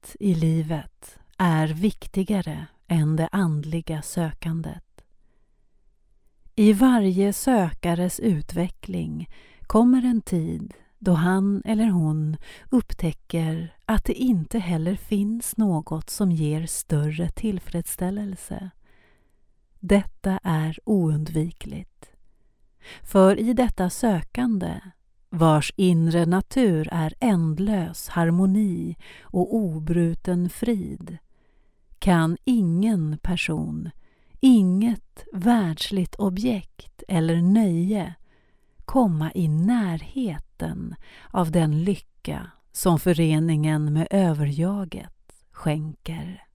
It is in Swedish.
inget i livet är viktigare än det andliga sökandet. I varje sökares utveckling kommer en tid då han eller hon upptäcker att det inte heller finns något som ger större tillfredsställelse. Detta är oundvikligt. För i detta sökande, vars inre natur är ändlös harmoni och obruten frid, kan ingen person, inget världsligt objekt eller nöje komma i närheten av den lycka som föreningen med överjaget skänker.